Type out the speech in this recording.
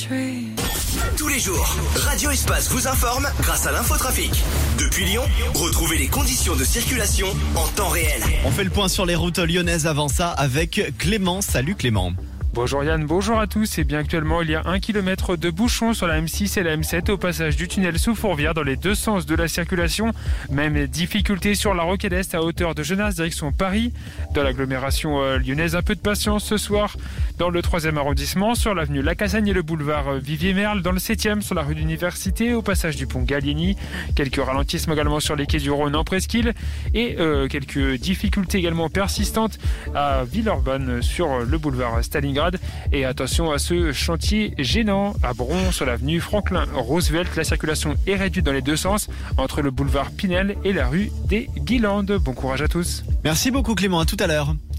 Tous les jours, Radio Espace vous informe grâce à l'infotrafic. Depuis Lyon, retrouvez les conditions de circulation en temps réel. On fait le point sur les routes lyonnaises avant ça avec Clément. Salut Clément. Bonjour Yann, bonjour à tous. Et bien actuellement, il y a 1 km de bouchons sur la M6 et la M7 au passage du tunnel sous Fourvière dans les deux sens de la circulation. Même difficulté sur la Rocade Est à hauteur de Genasse, direction Paris. Dans l'agglomération lyonnaise, un peu de patience ce soir dans le 3e arrondissement, sur l'avenue La Cassagne et le boulevard Vivier-Merle, dans le 7e sur la rue d'Université, au passage du pont Gallieni. Quelques ralentissements également sur les quais du Rhône en presqu'île et quelques difficultés également persistantes à Villeurbanne sur le boulevard Stalingrad. Et attention à ce chantier gênant à Bron sur l'avenue Franklin Roosevelt. La circulation est réduite dans les deux sens entre le boulevard Pinel et la rue des Guilandes. Bon courage à tous. Merci beaucoup Clément, à tout à l'heure.